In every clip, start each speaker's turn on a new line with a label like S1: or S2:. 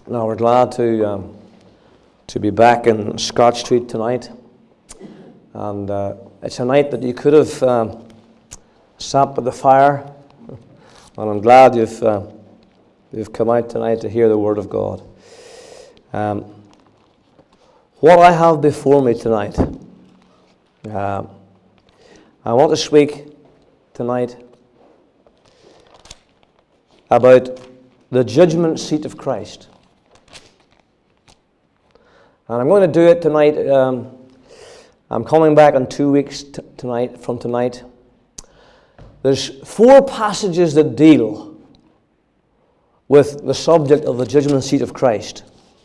S1: Now we're glad to be back in Scott Street tonight, and it's a night that you could have sat by the fire, and I'm glad you've come out tonight to hear the Word of God. What I have before me tonight, I want to speak tonight about the judgment seat of Christ. And I'm going to do it tonight. I'm coming back in 2 weeks from tonight. There's 4 passages that deal with the subject of the judgment seat of Christ.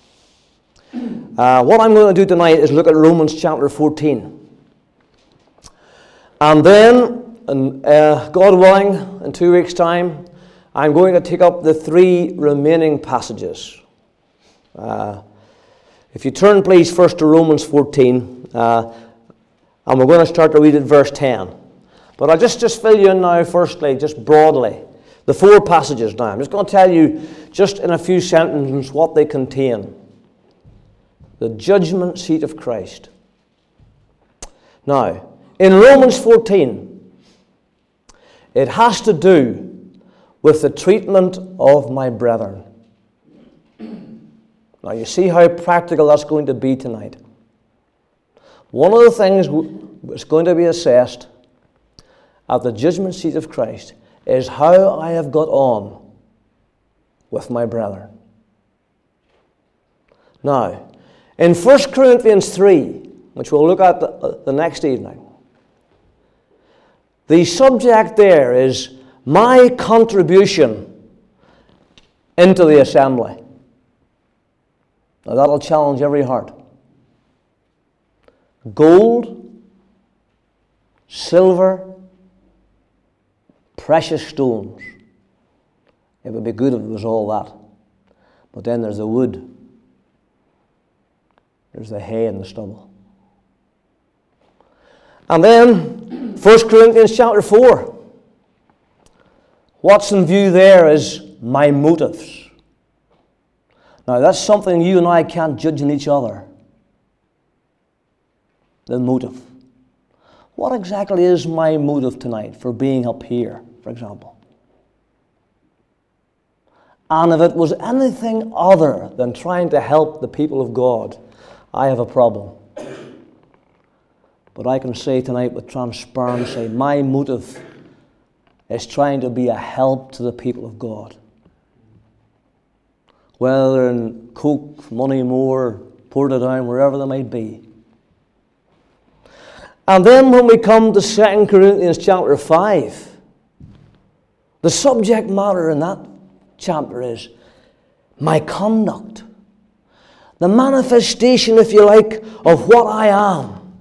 S1: What I'm going to do tonight is look at Romans chapter 14. And then, God willing, in 2 weeks' time, I'm going to take up the 3 remaining passages. If you turn, please, first to Romans 14, and we're going to start to read at verse 10. But I'll just fill you in now, firstly, just broadly, the 4 passages now. I'm just going to tell you, just in a few sentences, what they contain. The judgment seat of Christ. Now, in Romans 14, it has to do with the treatment of my brethren. Now, you see how practical that's going to be tonight. One of the things that's going to be assessed at the judgment seat of Christ is how I have got on with my brethren. Now, in 1 Corinthians 3, which we'll look at the next evening, the subject there is my contribution into the assembly. Now that'll challenge every heart. Gold, silver, precious stones. It would be good if it was all that. But then there's the wood. There's the hay and the stubble. And then 1 Corinthians chapter 4. What's in view there is my motives. Now, that's something you and I can't judge in each other. The motive. What exactly is my motive tonight for being up here, for example? And if it was anything other than trying to help the people of God, I have a problem. But I can say tonight with transparency, my motive is trying to be a help to the people of God. Whether in Coke, Money More, Portadown, wherever they might be. And then when we come to 2 Corinthians chapter 5, the subject matter in that chapter is my conduct. The manifestation, if you like, of what I am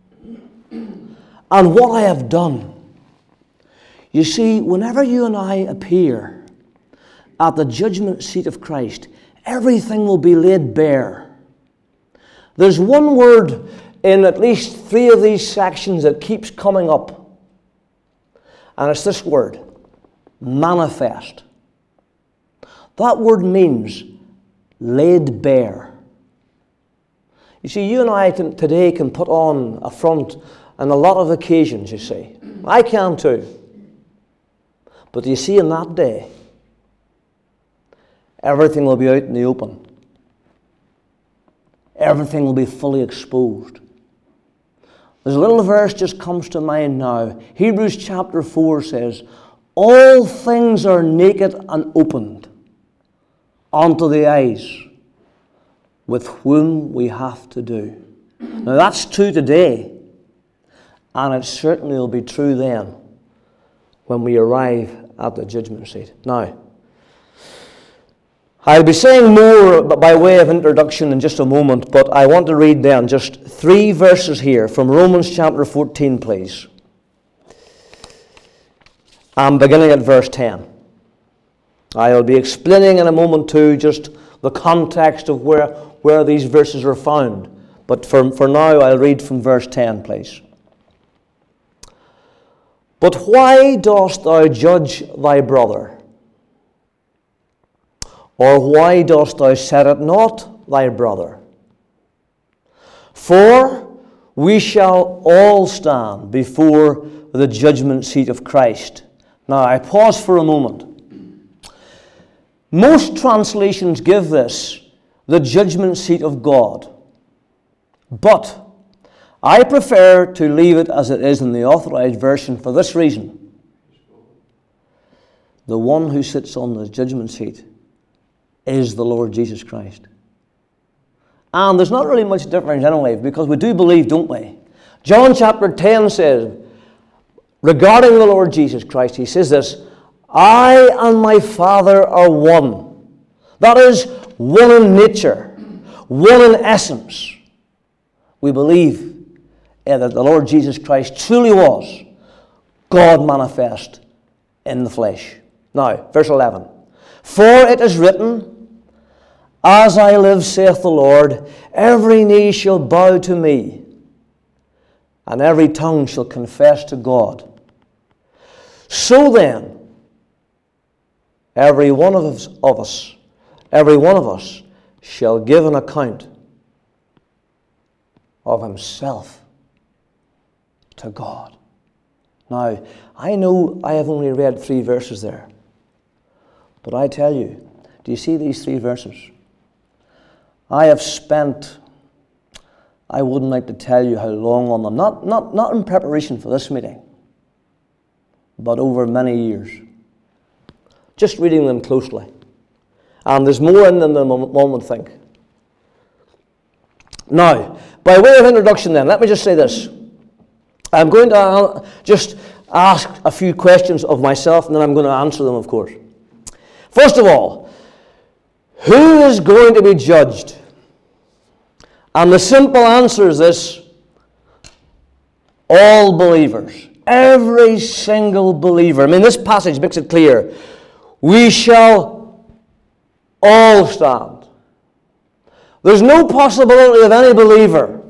S1: and what I have done. You see, whenever you and I appear at the judgment seat of Christ, everything will be laid bare. There's one word in at least 3 of these sections that keeps coming up. And it's this word, manifest. That word means laid bare. You see, you and I today can put on a front on a lot of occasions, you see. I can too. But you see, in that day, everything will be out in the open. Everything will be fully exposed. There's a little verse just comes to mind now. Hebrews chapter 4 says, all things are naked and opened unto the eyes with whom we have to do. Now that's true today, and it certainly will be true then when we arrive at the judgment seat. Now, I'll be saying more by way of introduction in just a moment, but I want to read then just 3 verses here from Romans chapter 14, please. I'm beginning at verse 10. I'll be explaining in a moment too just the context of where these verses are found. But for now, I'll read from verse 10, please. But why dost thou judge thy brother? Or why dost thou set it not thy brother? For we shall all stand before the judgment seat of Christ. Now, I pause for a moment. Most translations give this the judgment seat of God. But I prefer to leave it as it is in the Authorized Version for this reason. The one who sits on the judgment seat is the Lord Jesus Christ. And there's not really much difference anyway, because we do believe, don't we? John chapter 10 says, regarding the Lord Jesus Christ, he says this, I and my Father are one. That is, one in nature, one in essence. We believe that the Lord Jesus Christ truly was God manifest in the flesh. Now, verse 11. For it is written, as I live, saith the Lord, every knee shall bow to me, and every tongue shall confess to God. So then, every one of us shall give an account of himself to God. Now, I know I have only read 3 verses there, but I tell you, do you see these 3 verses? I have spent, I wouldn't like to tell you how long on them, not in preparation for this meeting, but over many years, just reading them closely. And there's more in them than one would think. Now, by way of introduction then, let me just say this. I'm going to just ask a few questions of myself, and then I'm going to answer them, of course. First of all, who is going to be judged? And the simple answer is this: all believers. Every single believer. I mean, this passage makes it clear. We shall all stand. There's no possibility of any believer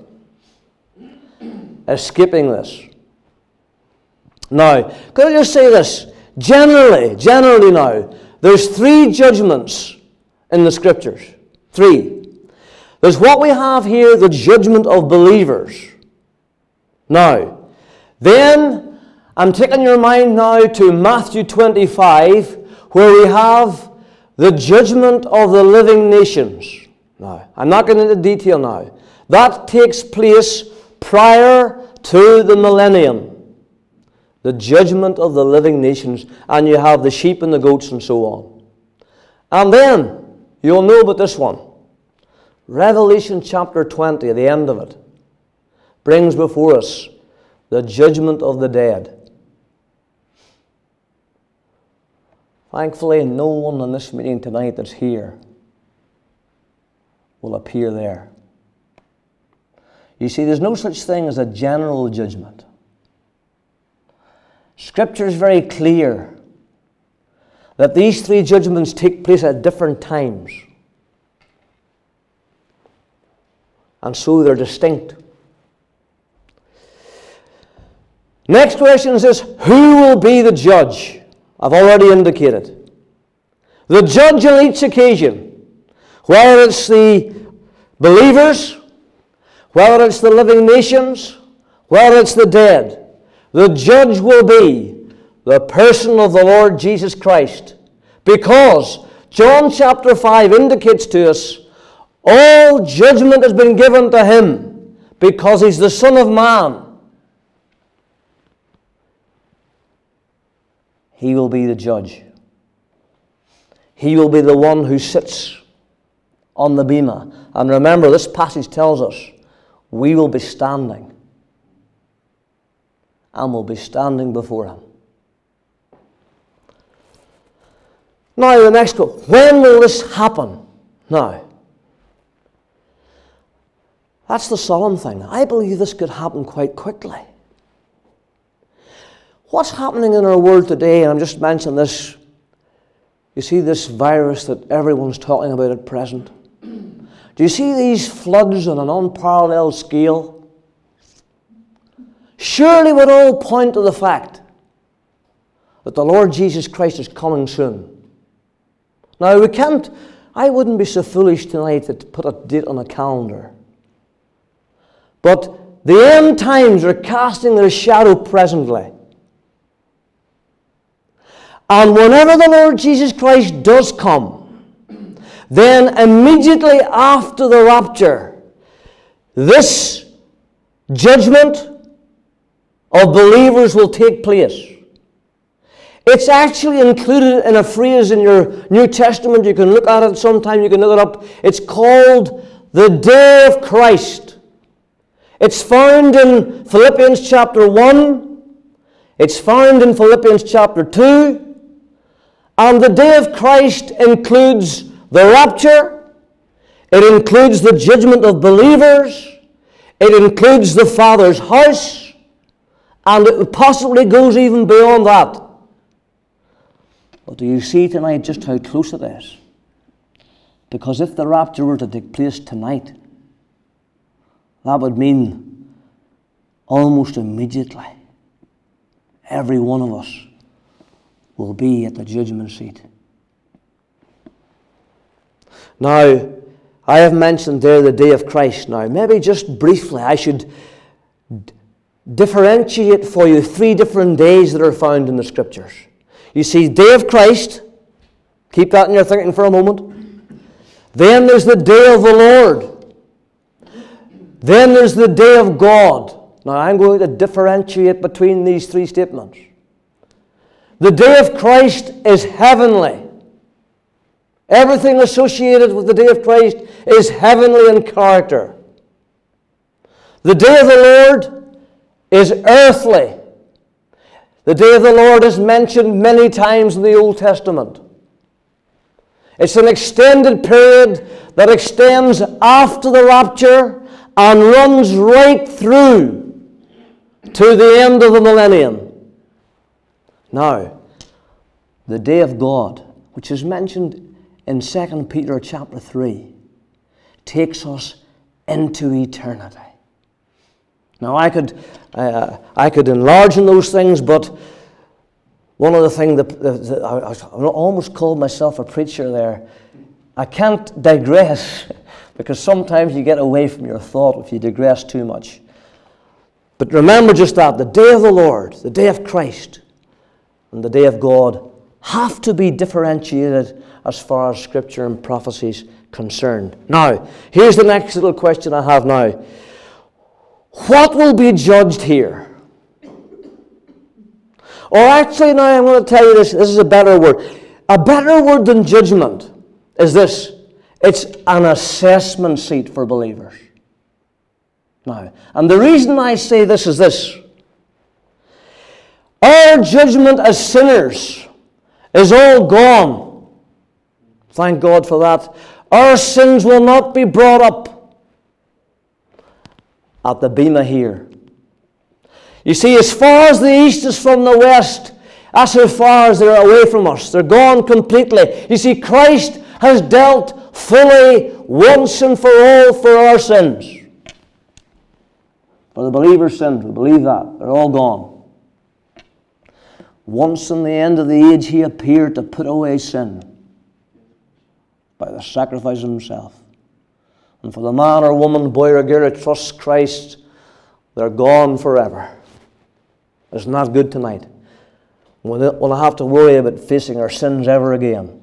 S1: escaping this. Now, could I just say this? Generally now, there's 3 judgments in the Scriptures. 3. There's what we have here, the judgment of believers. Now, then, I'm taking your mind now to Matthew 25, where we have the judgment of the living nations. Now, I'm not getting into detail now. That takes place prior to the millennium. The judgment of the living nations, and you have the sheep and the goats and so on. And then, you'll know about this one. Revelation chapter 20, at the end of it, brings before us the judgment of the dead. Thankfully, no one in this meeting tonight that's here will appear there. You see, there's no such thing as a general judgment. Scripture is very clear that these 3 judgments take place at different times. And so they're distinct. Next question is this: who will be the judge? I've already indicated. The judge on each occasion, whether it's the believers, whether it's the living nations, whether it's the dead, the judge will be the person of the Lord Jesus Christ. Because John chapter 5 indicates to us all judgment has been given to him because he's the Son of Man. He will be the judge. He will be the one who sits on the bema. And remember, this passage tells us we will be standing. And we'll be standing before him. Now the next one. When will this happen? Now, that's the solemn thing. I believe this could happen quite quickly. What's happening in our world today, and I'm just mentioning this, you see this virus that everyone's talking about at present? Do you see these floods on an unparalleled scale? Surely would all point to the fact that the Lord Jesus Christ is coming soon. Now we can't I wouldn't be so foolish tonight to put a date on a calendar. But the end times are casting their shadow presently. And whenever the Lord Jesus Christ does come, then immediately after the rapture, this judgment of believers will take place. It's actually included in a phrase in your New Testament. You can look at it sometime, you can look it up. It's called the day of Christ. It's found in Philippians chapter 1. It's found in Philippians chapter 2. And the day of Christ includes the rapture. It includes the judgment of believers. It includes the Father's house. And it possibly goes even beyond that. But do you see tonight just how close it is? Because if the rapture were to take place tonight, that would mean almost immediately every one of us will be at the judgment seat. Now, I have mentioned there the day of Christ. Now, maybe just briefly, I should differentiate for you 3 different days that are found in the Scriptures. You see, day of Christ, keep that in your thinking for a moment. Then there's the day of the Lord. Then there's the day of God. Now I'm going to differentiate between these 3 statements. The day of Christ is heavenly. Everything associated with the day of Christ is heavenly in character. The day of the Lord is earthly. The day of the Lord is mentioned many times in the Old Testament. It's an extended period that extends after the rapture and runs right through to the end of the millennium. Now, the day of God, which is mentioned in 2 Peter chapter 3, takes us into eternity. Now, I could enlarge on those things, but one of the things that I almost called myself a preacher there. I can't digress because sometimes you get away from your thought if you digress too much. But remember just that the day of the Lord, the day of Christ, and the day of God have to be differentiated as far as Scripture and prophecy is concerned. Now, here's the next little question I have now. What will be judged here? Or actually, now I'm going to tell you this is a better word. A better word than judgment is this. It's an assessment seat for believers. Now, and the reason I say this is this. Our judgment as sinners is all gone. Thank God for that. Our sins will not be brought up at the bema here. You see, as far as the east is from the west, that's how far as they're away from us. They're gone completely. You see, Christ has dealt fully once and for all for our sins. For the believer's sins, we believe that. They're all gone. Once in the end of the age, He appeared to put away sin by the sacrifice of Himself. And for the man or woman, boy or girl who trusts Christ, they're gone forever. Isn't that good tonight? We'll not have to worry about facing our sins ever again.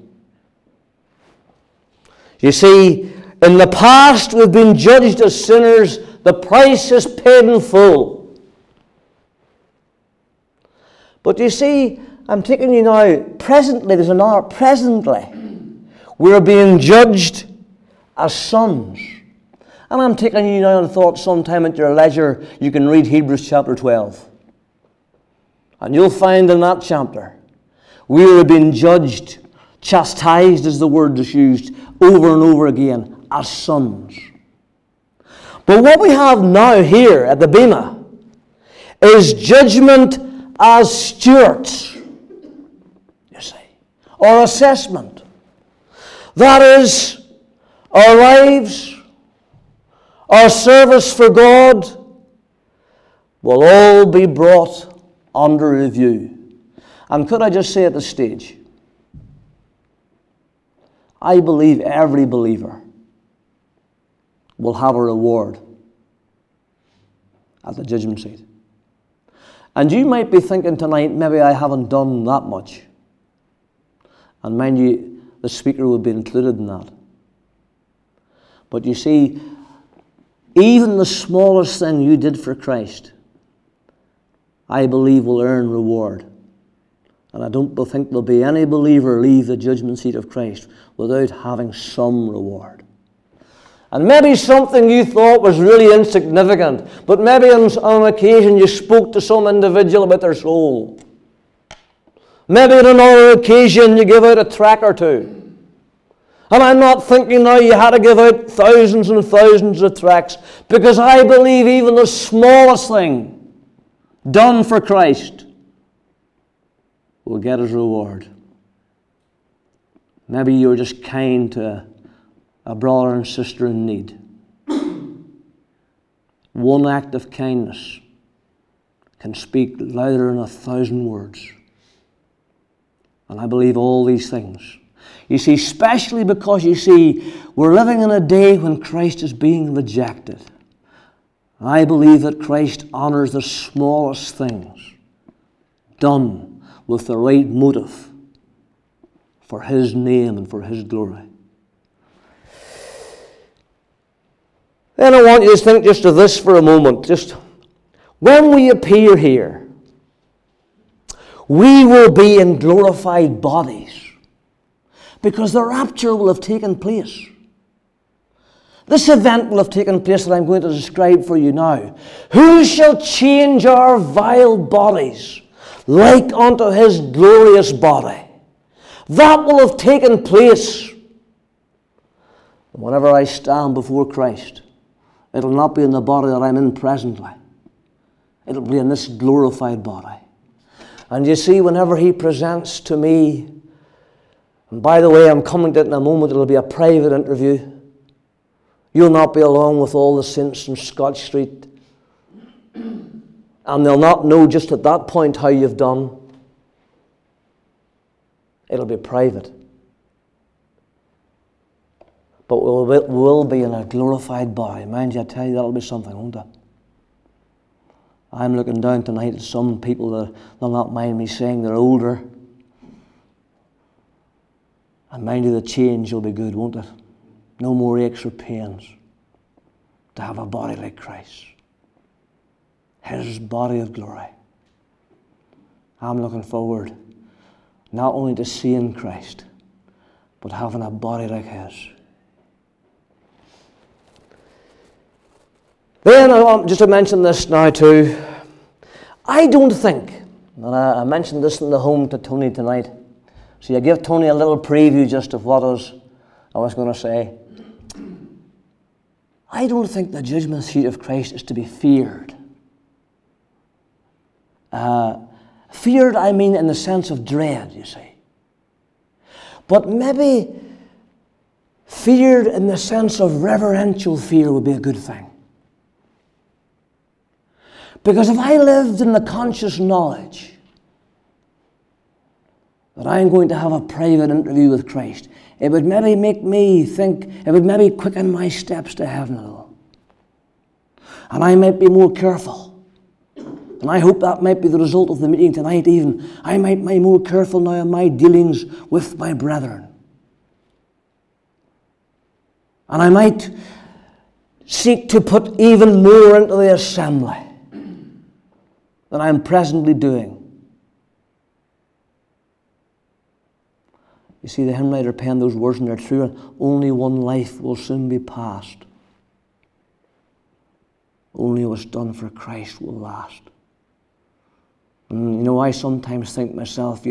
S1: You see, in the past we've been judged as sinners. The price is paid in full. But you see, I'm taking you now, presently, there's another, presently, we're being judged as sons. And I'm taking you now on thought sometime at your leisure, you can read Hebrews chapter 12. And you'll find in that chapter, we are being judged, chastised is the word that's used, over and over again, as sons. But what we have now here at the bema is judgment as stewards, you see, or assessment. That is, our lives, our service for God will all be brought under review. And could I just say at this stage, I believe every believer will have a reward at the judgment seat. And you might be thinking tonight, maybe I haven't done that much. And mind you, the speaker will be included in that. But you see, even the smallest thing you did for Christ, I believe will earn reward. And I don't think there'll be any believer leave the judgment seat of Christ without having some reward. And maybe something you thought was really insignificant, but maybe on occasion you spoke to some individual about their soul. Maybe on another occasion you give out a tract or two. And I'm not thinking now you had to give out thousands and thousands of tracts, because I believe even the smallest thing done for Christ will get his reward. Maybe you're just kind to a brother and sister in need. One act of kindness can speak louder than 1,000 words. And I believe all these things. You see, especially because you see, we're living in a day when Christ is being rejected. I believe that Christ honors the smallest things done with the right motive for his name and for his glory. Then I want you to think just of this for a moment. Just when we appear here, we will be in glorified bodies, because the rapture will have taken place. This event will have taken place that I'm going to describe for you now. Who shall change our vile bodies like unto his glorious body? That will have taken place. And whenever I stand before Christ, it'll not be in the body that I'm in presently. It'll be in this glorified body. And you see, whenever he presents to me, and by the way, I'm coming to it in a moment, it'll be a private interview. You'll not be along with all the saints in Scotch Street. And they'll not know just at that point how you've done. It'll be private. But we'll be in a glorified body. Mind you, I tell you, that'll be something, won't it? I'm looking down tonight at some people that they'll not mind me saying they're older. And mind you, the change will be good, won't it? No more aches or pains. To have a body like Christ. His body of glory. I'm looking forward not only to seeing Christ, but having a body like his. Then I want just to mention this now too. I don't think, and I mentioned this in the home to Tony tonight. See, I gave Tony a little preview just of what I was going to say. I don't think the judgment seat of Christ is to be feared. Feared, I mean, in the sense of dread, you see. But maybe feared in the sense of reverential fear would be a good thing. Because if I lived in the conscious knowledge that I'm going to have a private interview with Christ, it would maybe make me think, it would maybe quicken my steps to heaven a little. And I might be more careful. And I hope that might be the result of the meeting tonight even. I might be more careful now in my dealings with my brethren. And I might seek to put even more into the assembly than I am presently doing. You see, the hymn writer penned those words, and they're true. And only one life will soon be past. Only what's done for Christ will last. And I sometimes think myself,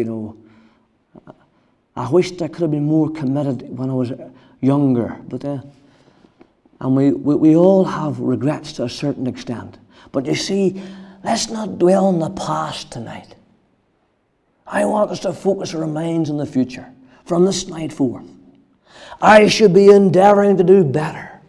S1: I wished I could have been more committed when I was younger. But and we all have regrets to a certain extent. But you see, let's not dwell on the past tonight. I want us to focus our minds on the future. From this night forth, I should be endeavoring to do better.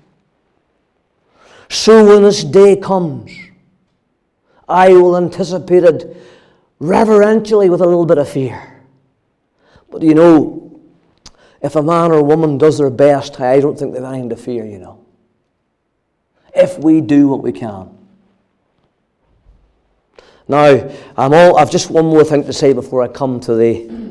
S1: So when this day comes, I will anticipate it reverentially with a little bit of fear. But if a man or woman does their best, I don't think they've anything to fear, you know. If we do what we can. Now, I've just one more thing to say before I come to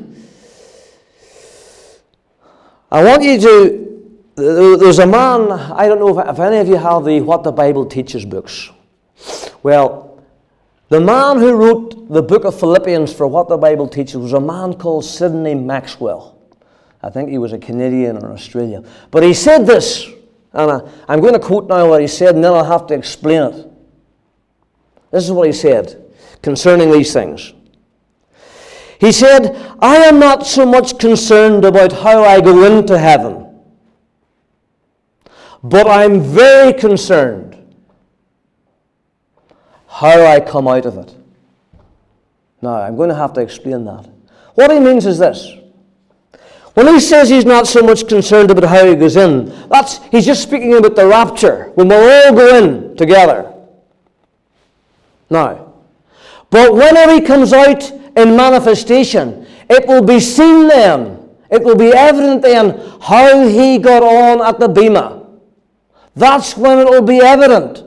S1: I want you to, there's a man, I don't know if any of you have the What the Bible Teaches books. Well, the man who wrote the book of Philippians for What the Bible Teaches was a man called Sidney Maxwell. I think he was a Canadian or Australian. But he said this, and I'm going to quote now what he said, and then I'll have to explain it. This is what he said concerning these things. He said, I am not so much concerned about how I go into heaven, but I'm very concerned how I come out of it. Now, I'm going to have to explain that. What he means is this. When he says he's not so much concerned about how he goes in, he's just speaking about the rapture, when we'll all go in together. Now, but whenever he comes out in manifestation, it will be seen then, it will be evident then how he got on at the bema. That's when it will be evident.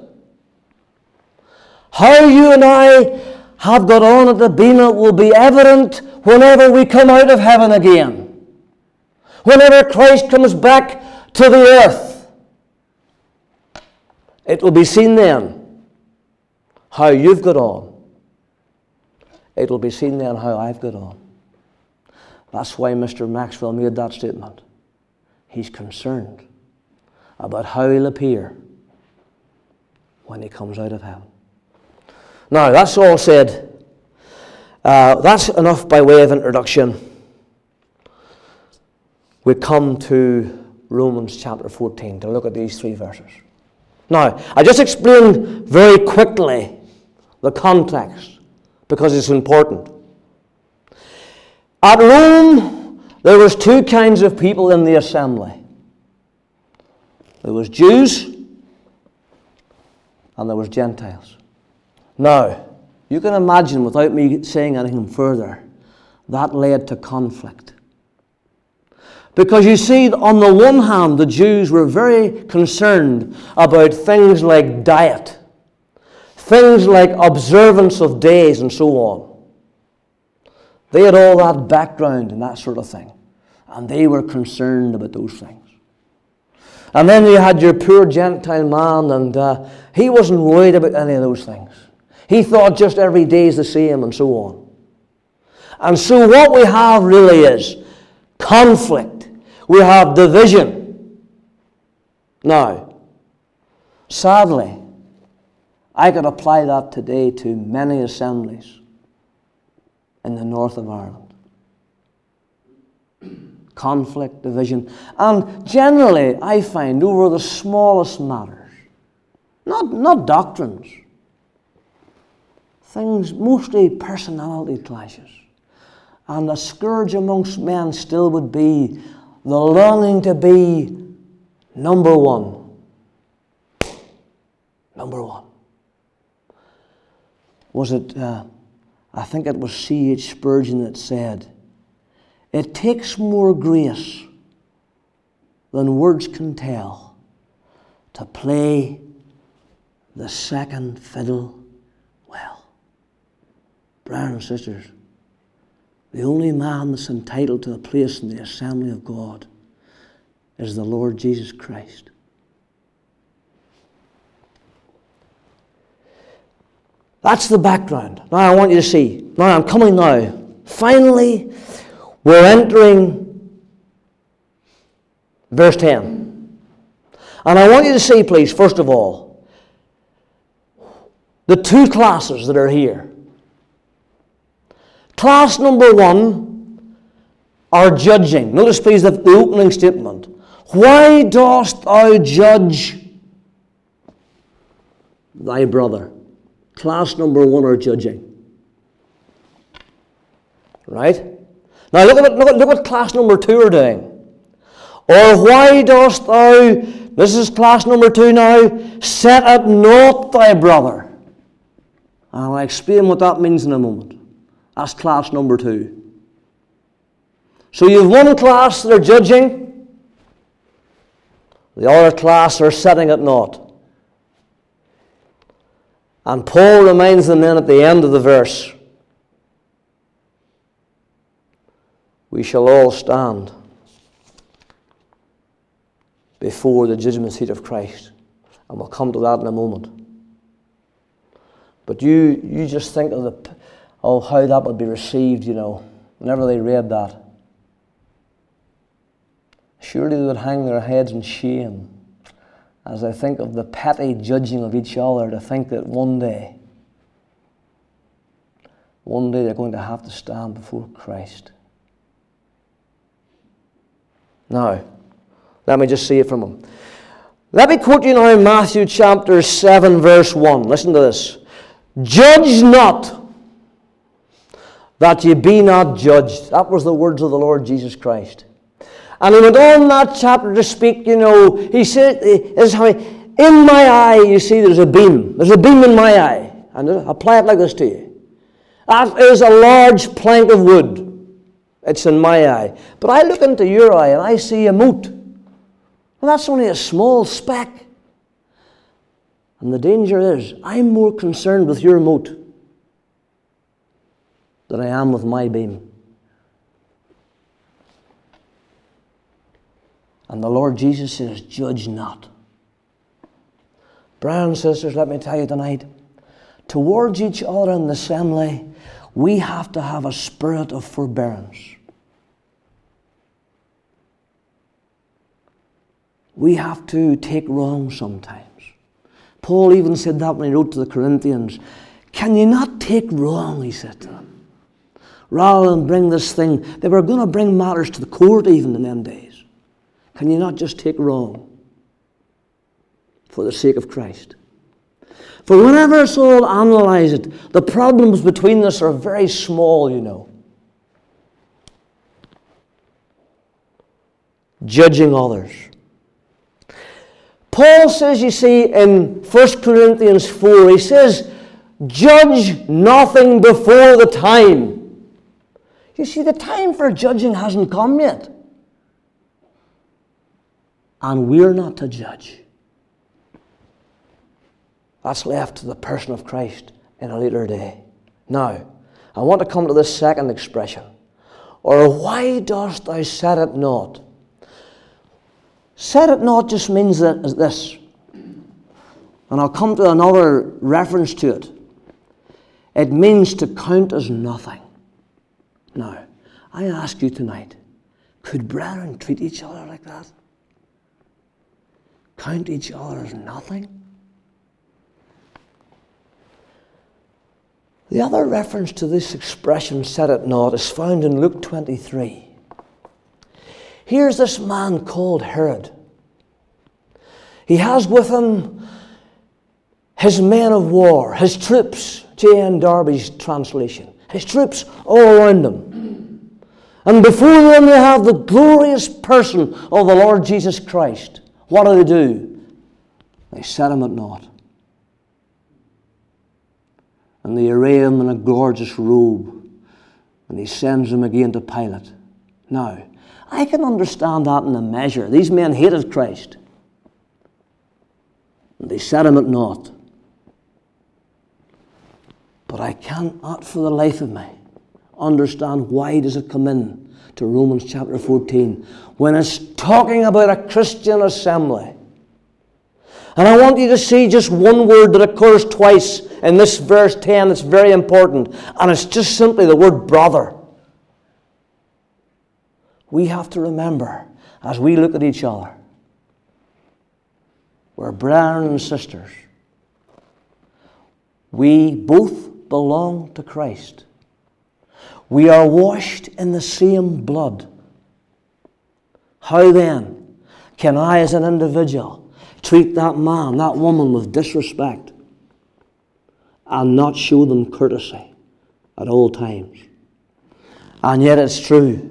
S1: How you and I have got on at the bema will be evident whenever we come out of heaven again. Whenever Christ comes back to the earth, it will be seen then how you've got on. It will be seen then how I've got on. That's why Mr. Maxwell made that statement. He's concerned about how he'll appear when he comes out of heaven. Now, that's all said. That's enough by way of introduction. We come to Romans chapter 14 to look at these 3 verses. Now, I just explained very quickly the context because it's important. At Rome, there was 2 kinds of people in the assembly. There was Jews and there was Gentiles. Now, you can imagine, without me saying anything further, that led to conflict. Because you see, on the one hand, the Jews were very concerned about things like diet, things like observance of days and so on. They had all that background and that sort of thing. And they were concerned about those things. And then you had your poor Gentile man, and he wasn't worried about any of those things. He thought just every day is the same and so on. And so what we have really is conflict. We have division. Now, sadly, I could apply that today to many assemblies in the north of Ireland. Conflict, division, and generally I find over the smallest matters, not doctrines, things, mostly personality clashes. And a scourge amongst men still would be the longing to be number one. Number one. Was it, I think it was C.H. Spurgeon that said, it takes more grace than words can tell to play the second fiddle well. Brothers and sisters, the only man that's entitled to a place in the assembly of God is the Lord Jesus Christ. That's the background. Now I want you to see. Now I'm coming now. Finally, we're entering verse 10. And I want you to see, please, first of all, the 2 classes that are here. Class number 1 are judging. Notice, please, the opening statement. Why dost thou judge thy brother? Class number 1 are judging. Right? Now look what class number 2 are doing. Or why dost thou, this is class number 2 now, set at naught thy brother? And I'll explain what that means in a moment. That's class number 2. So you have one class that are judging, the other class are setting at naught. And Paul reminds them then at the end of the verse, we shall all stand before the judgment seat of Christ. And we'll come to that in a moment. But you just think of how that would be received, whenever they read that. Surely they would hang their heads in shame as they think of the petty judging of each other, to think that one day they're going to have to stand before Christ. Now, let me just see it from him. Let me quote you now Matthew chapter 7, verse 1. Listen to this. Judge not, that ye be not judged. That was the words of the Lord Jesus Christ. And he went on in that chapter to speak, he said, in my eye, you see, there's a beam. There's a beam in my eye. And I'll apply it like this to you. That is a large plank of wood. It's in my eye. But I look into your eye and I see a mote. Well, that's only a small speck. And the danger is, I'm more concerned with your mote than I am with my beam. And the Lord Jesus says, judge not. Brothers and sisters, let me tell you tonight, towards each other in the assembly, we have to have a spirit of forbearance. We have to take wrong sometimes. Paul even said that when he wrote to the Corinthians. Can you not take wrong, he said to them. Rather than bring this thing, they were going to bring matters to the court even in them days. Can you not just take wrong for the sake of Christ? For whenever it's all analysed, the problems between us are very small, Judging others. Paul says, you see, in 1 Corinthians 4, he says, judge nothing before the time. You see, the time for judging hasn't come yet. And we're not to judge. That's left to the person of Christ in a later day. Now, I want to come to this second expression. Or why dost thou set it not? Set it not just means this. And I'll come to another reference to it. It means to count as nothing. Now, I ask you tonight, could brethren treat each other like that? Count each other as nothing? The other reference to this expression, set it not, is found in Luke 23. Here's this man called Herod. He has with him his men of war, his troops, J.N. Darby's translation, his troops all around him. And before them they have the glorious person of the Lord Jesus Christ. What do? They set him at naught. And they array him in a gorgeous robe. And he sends him again to Pilate. Now, I can understand that in a measure. These men hated Christ. And they set him at naught. But I cannot for the life of me understand why does it come in to Romans chapter 14 when it's talking about a Christian assembly. And I want you to see just one word that occurs twice in this verse 10 that's very important. And it's just simply the word brother. We have to remember, as we look at each other, we're brethren and sisters. We both belong to Christ. We are washed in the same blood. How then can I as an individual treat that man, that woman with disrespect and not show them courtesy at all times? And yet it's true.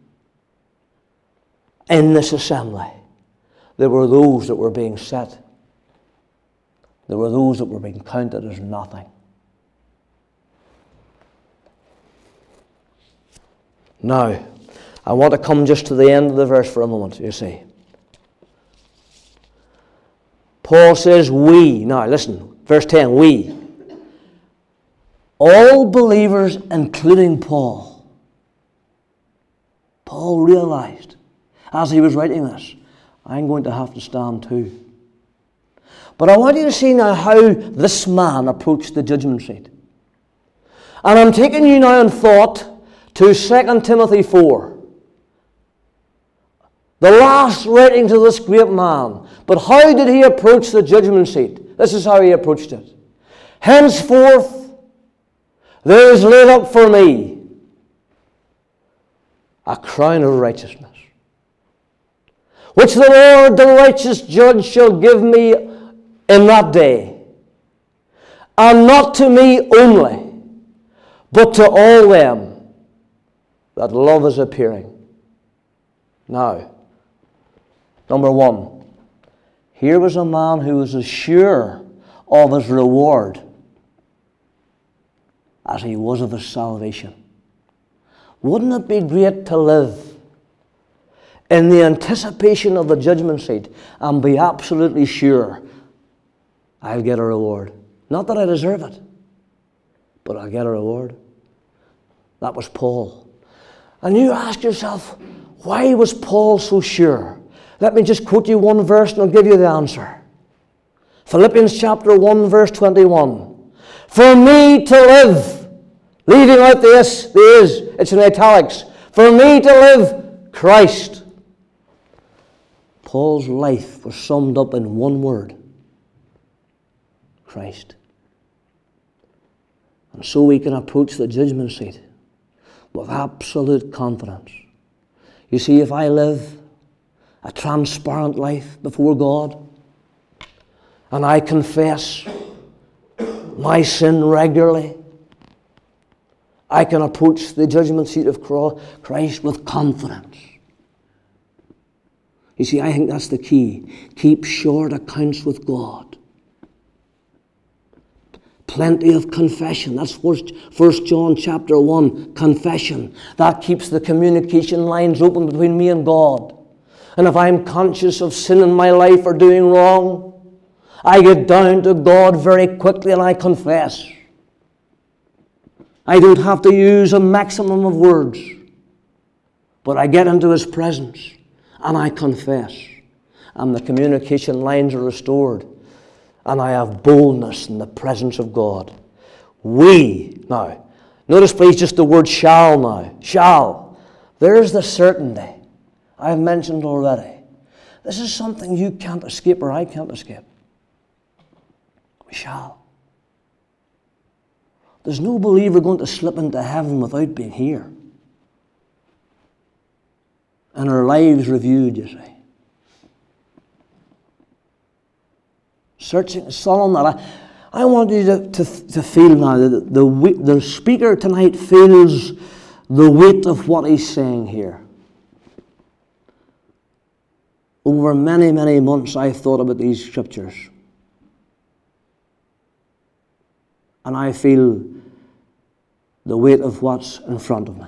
S1: In this assembly, there were those that were being set. There were those that were being counted as nothing. Now, I want to come just to the end of the verse for a moment, you see. Paul says, we. Now, listen, verse 10, we. All believers, including Paul. Paul realized, as he was writing this, I'm going to have to stand too. But I want you to see now how this man approached the judgment seat. And I'm taking you now in thought to 2 Timothy 4. The last writing to this great man. But how did he approach the judgment seat? This is how he approached it. Henceforth, there is laid up for me a crown of righteousness, which the Lord, the righteous judge, shall give me in that day. And not to me only, but to all them that love is appearing. Now, number one, here was a man who was as sure of his reward as he was of his salvation. Wouldn't it be great to live in the anticipation of the judgment seat and be absolutely sure I'll get a reward? Not that I deserve it, but I'll get a reward. That was Paul. And you ask yourself, why was Paul so sure? Let me just quote you one verse and I'll give you the answer. Philippians chapter 1 verse 21. For me to live, leaving out the is, it's in italics. For me to live, Christ. Paul's life was summed up in one word. Christ. And so we can approach the judgment seat with absolute confidence. You see, if I live a transparent life before God, and I confess my sin regularly, I can approach the judgment seat of Christ with confidence. You see, I think that's the key. Keep short accounts with God. Plenty of confession. That's 1 John chapter 1, confession. That keeps the communication lines open between me and God. And if I'm conscious of sin in my life or doing wrong, I get down to God very quickly and I confess. I don't have to use a maximum of words, but I get into His presence and I confess. And the communication lines are restored. And I have boldness in the presence of God. We, now, notice please just the word shall now. Shall. There's the certainty I've mentioned already. This is something you can't escape or I can't escape. We shall. There's no believer going to slip into heaven without being here. And our lives reviewed, you see. Searching, solemn that I want you to feel now that the speaker tonight feels the weight of what he's saying here. Over many, many months I've thought about these scriptures. And I feel the weight of what's in front of me.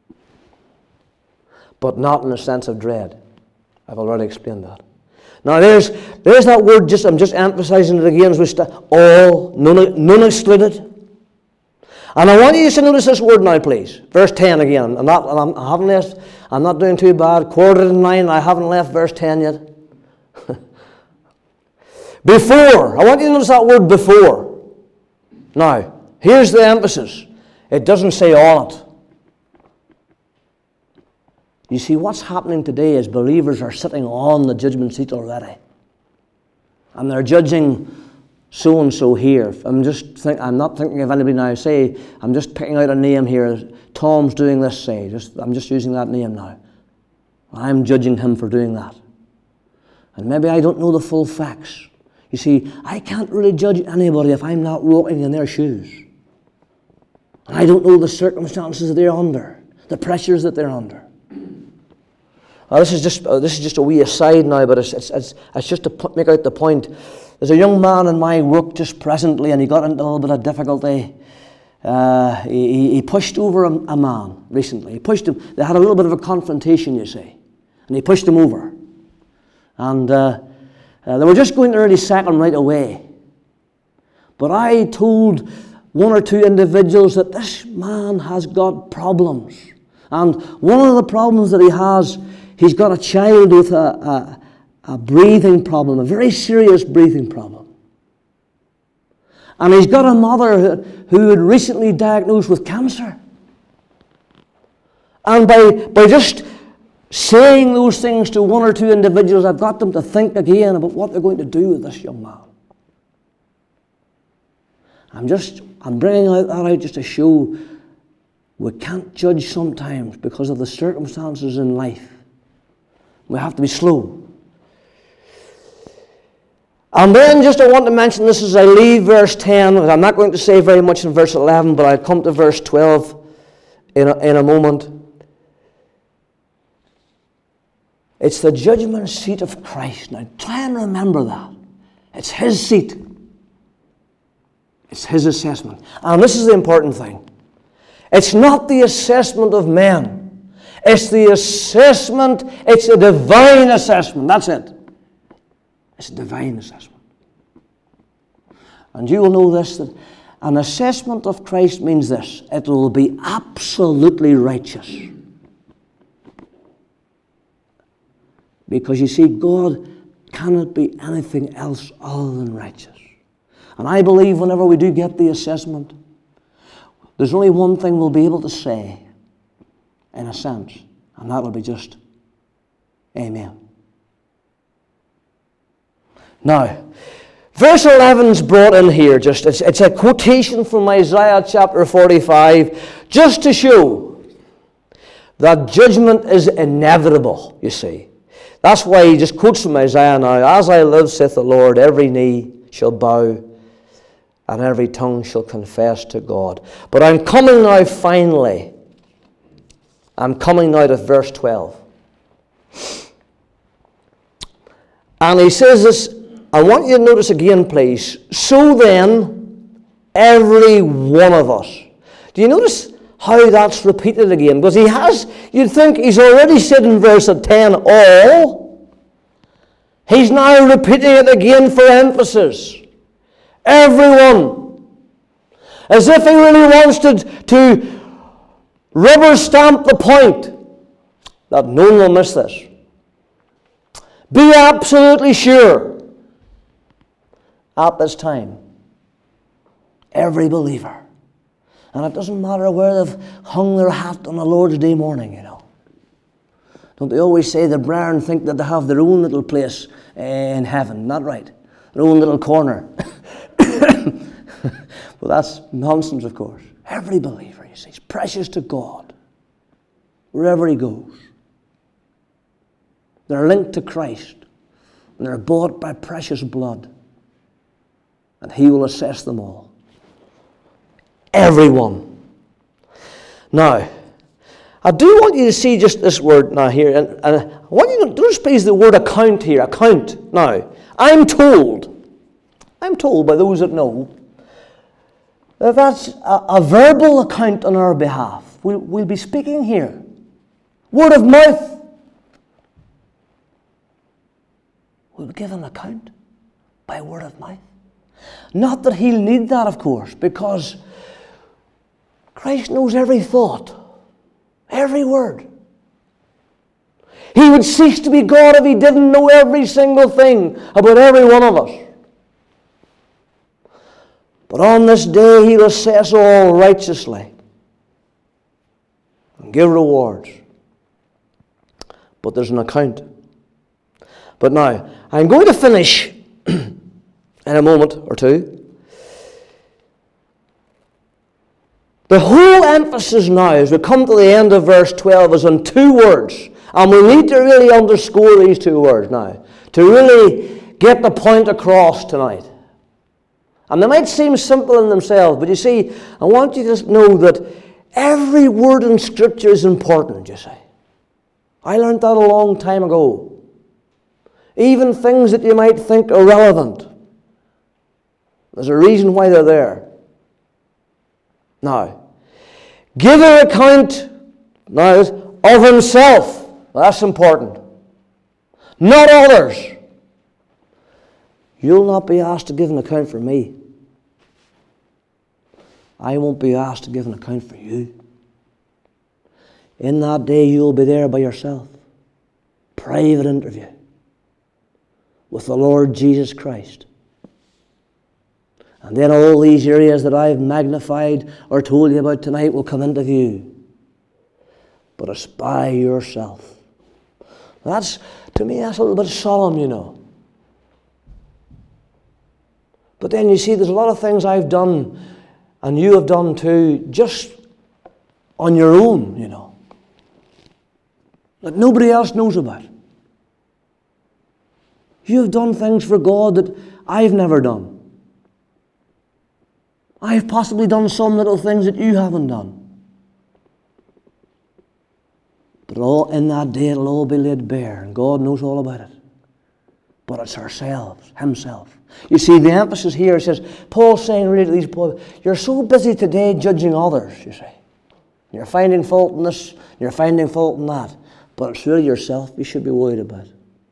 S1: But not in a sense of dread. I've already explained that. Now there's that word, I'm just emphasizing it again as we start. All, none excluded. And I want you to notice this word now, please. Verse 10 again. I'm not doing too bad. 8:45, I haven't left verse 10 yet. Before. I want you to notice that word before. Now, here's the emphasis. It doesn't say on it. You see, what's happening today is believers are sitting on the judgment seat already. And they're judging so-and-so here. I'm not thinking of anybody now. Say, I'm just picking out a name here. Tom's doing this, say. I'm just using that name now. I'm judging him for doing that. And maybe I don't know the full facts. You see, I can't really judge anybody if I'm not walking in their shoes. And I don't know the circumstances that they're under, the pressures that they're under. This is just a wee aside now, but it's just to make out the point. There's a young man in my work just presently, and he got into a little bit of difficulty he pushed over a man recently. He pushed him. They had a little bit of a confrontation, you see. And he pushed him over. And they were just going to really sack him right away. But I told one or two individuals that this man has got problems. And one of the problems that he has, he's got a child with a breathing problem, a very serious breathing problem. And he's got a mother who had recently diagnosed with cancer. And by just saying those things to one or two individuals, I've got them to think again about what they're going to do with this young man. I'm bringing that out just to show we can't judge sometimes because of the circumstances in life. We have to be slow. And then just I want to mention this as I leave verse 10. I'm not going to say very much in verse 11, but I'll come to verse 12 in a moment. It's the judgment seat of Christ. Now try and remember that. It's His seat. It's His assessment. And this is the important thing. It's not the assessment of men. It's the assessment, it's a divine assessment. That's it. It's a divine assessment. And you will know this, that an assessment of Christ means this. It will be absolutely righteous. Because you see, God cannot be anything else other than righteous. And I believe whenever we do get the assessment, there's only one thing we'll be able to say, in a sense, and that will be just, Amen. Now, verse 11 is brought in here. It's a quotation from Isaiah chapter 45, just to show that judgment is inevitable, you see. That's why he just quotes from Isaiah now. As I live, saith the Lord, every knee shall bow, and every tongue shall confess to God. But I'm coming now finally. I'm coming now to verse 12. And he says this, I want you to notice again, please. So then, every one of us. Do you notice how that's repeated again? Because he has, you'd think he's already said in verse 10, all. He's now repeating it again for emphasis. Everyone. As if he really wants to rubber stamp the point that no one will miss this. Be absolutely sure at this time, every believer, and it doesn't matter where they've hung their hat on the Lord's Day morning, you know. Don't they always say the brethren think that they have their own little place in heaven? Not right. Their own little corner. Well, that's nonsense, of course. Every believer, you see, is precious to God wherever he goes. They're linked to Christ, and they're bought by precious blood, and He will assess them all. Everyone. Now, I do want you to see just this word now here, and I want you to notice, please, the word account here. Account. Now, I'm told by those that know, that that's a verbal account on our behalf. We'll be speaking here. Word of mouth. We'll give an account by word of mouth. Not that He'll need that, of course, because Christ knows every thought, every word. He would cease to be God if He didn't know every single thing about every one of us. But on this day He'll assess all righteously and give rewards. But there's an account. But now, I'm going to finish in a moment or two. The whole emphasis now, as we come to the end of verse 12, is on two words. And we need to really underscore these two words now, to really get the point across tonight. And they might seem simple in themselves, but you see, I want you to know that every word in Scripture is important, you see. I learned that a long time ago. Even things that you might think irrelevant, there's a reason why they're there. Now, give an account now of himself. That's important. Not others. You'll not be asked to give an account for me. I won't be asked to give an account for you. In that day you'll be there by yourself. Private interview with the Lord Jesus Christ. And then all these areas that I've magnified or told you about tonight will come into view. But it's by yourself. That's, to me, that's a little bit solemn, you know. But then you see, there's a lot of things I've done, and you have done too, just on your own, you know, that nobody else knows about. You have done things for God that I've never done. I've possibly done some little things that you haven't done. But all in that day it'll all be laid bare, and God knows all about it. But it's ourselves, himself. You see, the emphasis here says, Paul's saying really to these boys, you're so busy today judging others, you see. You're finding fault in this, you're finding fault in that. But it's really yourself you should be worried about.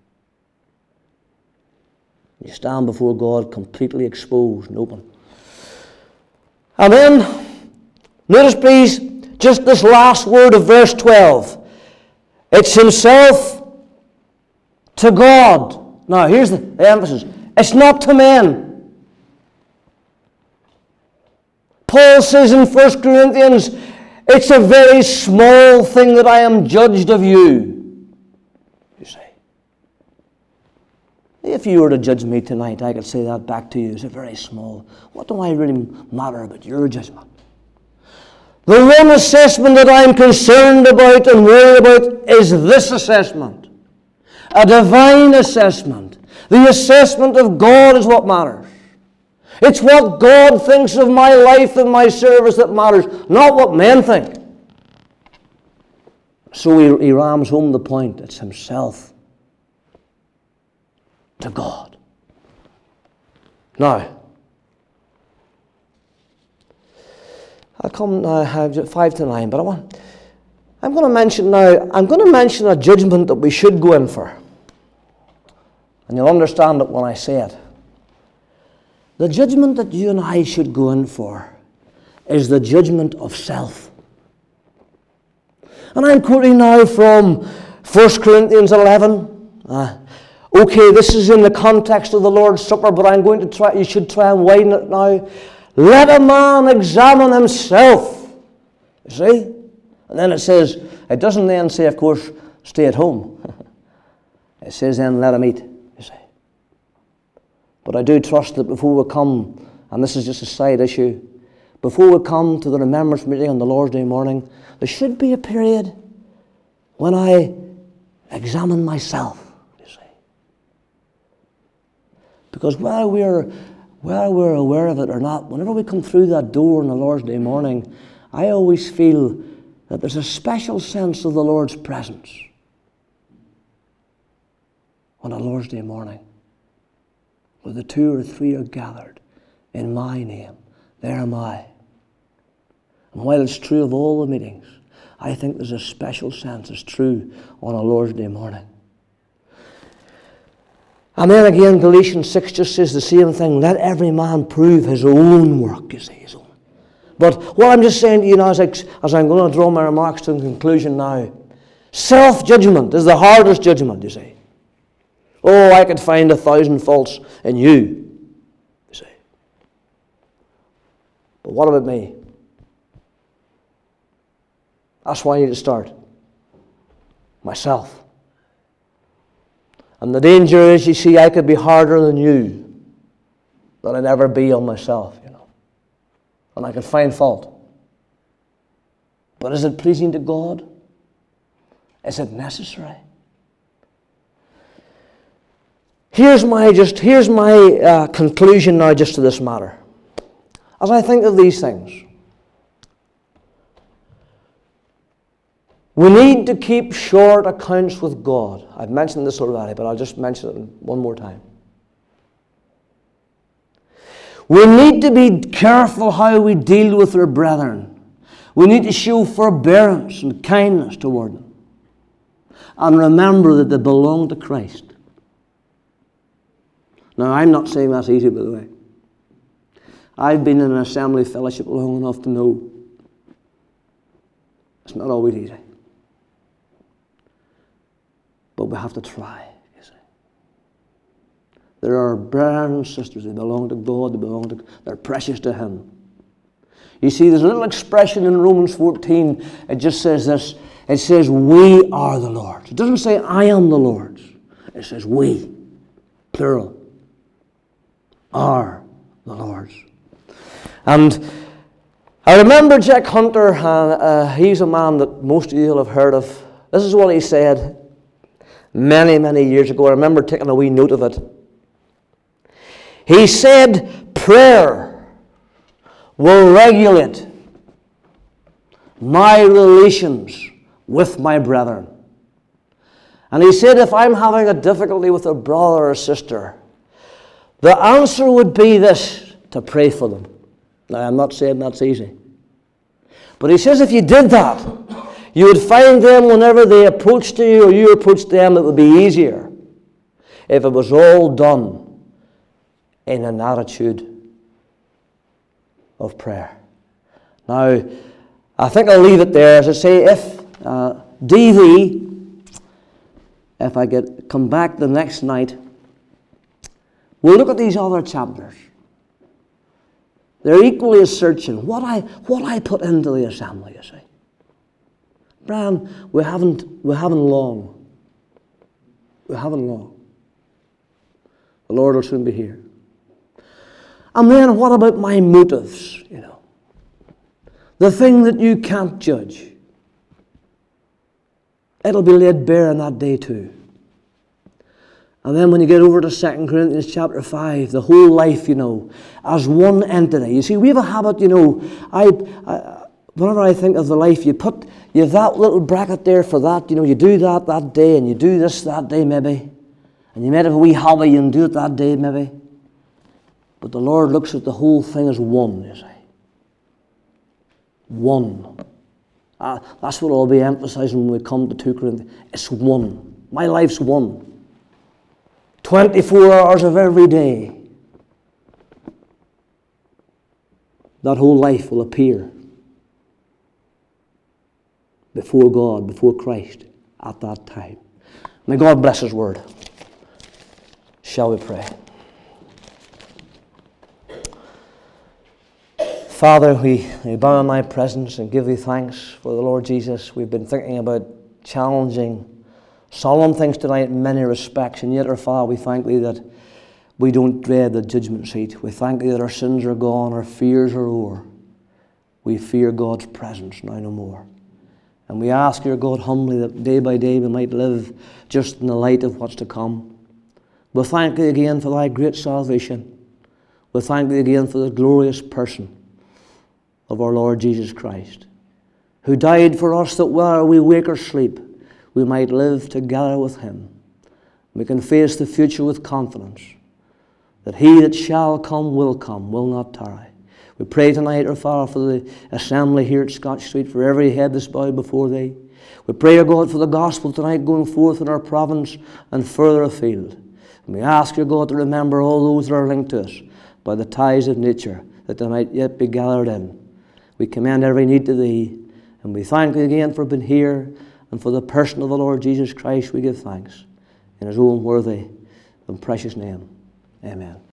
S1: You stand before God completely exposed and open. And then, notice please, just this last word of verse 12. It's himself to God. Now, here's the emphasis. It's not to men. Paul says in 1 Corinthians, it's a very small thing that I am judged of you. You see. If you were to judge me tonight, I could say that back to you. It's a very small. What do I really matter about your judgment? The one assessment that I'm concerned about and worried about is this assessment. A divine assessment. The assessment of God is what matters. It's what God thinks of my life and my service that matters, not what men think. So he rams home the point. It's himself to God. Now, I'll come now, I have 5 to 9, but I'm going to mention a judgment that we should go in for. And you'll understand it when I say it. The judgment that you and I should go in for is the judgment of self. And I'm quoting now from 1 Corinthians 11. Okay, this is in the context of the Lord's Supper, but I'm going to try, you should try and widen it now. Let a man examine himself. You see? And then it says, it doesn't then say, of course, stay at home. It says then, let him eat. You see? But I do trust that before we come, and this is just a side issue, before we come to the remembrance meeting on the Lord's Day morning, there should be a period when I examine myself, you see. Because whether we're aware of it or not, whenever we come through that door on the Lord's Day morning, I always feel that there's a special sense of the Lord's presence on a Lord's Day morning, where the 2 or 3 are gathered in my name. There am I. And while it's true of all the meetings, I think there's a special sense it's true on a Lord's Day morning. And then again, Galatians 6 just says the same thing. Let every man prove his own work, you see, his own. But what I'm just saying to you now, as I'm going to draw my remarks to a conclusion now, self-judgment is the hardest judgment, you see. Oh, I could find 1,000 faults in you see. But what about me? That's why I need to start. Myself. And the danger is, you see, I could be harder than you than I'd ever be on myself, you know. And I could find fault. But is it pleasing to God? Is it necessary? Here's my conclusion now just to this matter. As I think of these things, we need to keep short accounts with God. I've mentioned this already, but I'll just mention it one more time. We need to be careful how we deal with our brethren. We need to show forbearance and kindness toward them. And remember that they belong to Christ. Now, I'm not saying that's easy, by the way. I've been in an assembly fellowship long enough to know it's not always easy. But we have to try, you see. There are brothers and sisters who belong to God, they're precious to Him. You see, there's a little expression in Romans 14, it just says this, it says, we are the Lord's. It doesn't say, I am the Lord's. It says, we, plural, are the Lord's. And I remember Jack Hunter, he's a man that most of you will have heard of. This is what he said many, many years ago. I remember taking a wee note of it. He said, prayer will regulate my relations with my brethren. And he said, if I'm having a difficulty with a brother or sister, the answer would be this, to pray for them. Now, I'm not saying that's easy. But he says if you did that, you would find them whenever they approached you or you approached them, it would be easier if it was all done in an attitude of prayer. Now, I think I'll leave it there. As I say, if DV, if I come back the next night, we'll look at these other chapters. They're equally as searching. What I put into the assembly, you see. Brian, we haven't long. We haven't long. The Lord will soon be here. And then what about my motives, you know? The thing that you can't judge. It'll be laid bare on that day too. And then when you get over to 2 Corinthians chapter 5, the whole life, you know, as one entity. You see, we have a habit, you know, whenever I think of the life, you have that little bracket there for that, you know, you do that day, and you do this that day maybe. And you might have a wee hobby and do it that day maybe. But the Lord looks at the whole thing as one, you see. One. That's what I'll be emphasizing when we come to 2 Corinthians. It's one. My life's one. 24 hours of every day. That whole life will appear before God, before Christ at that time. May God bless His word. Shall we pray? Father, we bow in thy presence and give thee thanks for the Lord Jesus. We've been thinking about challenging, solemn things tonight in many respects, and yet, our Father, we thank thee that we don't dread the judgment seat. We thank thee that our sins are gone, our fears are over. We fear God's presence now no more. And we ask, your God, humbly that day by day we might live just in the light of what's to come. We thank thee again for thy great salvation. We thank thee again for the glorious person of our Lord Jesus Christ, who died for us that whether we wake or sleep, we might live together with him. We can face the future with confidence, that he that shall come, will not tarry. We pray tonight, our Father, for the assembly here at Scotch Street, for every head that's bowed before thee. We pray, our God, for the gospel tonight going forth in our province and further afield. And we ask, your God, to remember all those that are linked to us by the ties of nature, that they might yet be gathered in. We commend every need to thee, and we thank thee again for being here, and for the person of the Lord Jesus Christ we give thanks. In his own worthy and precious name. Amen.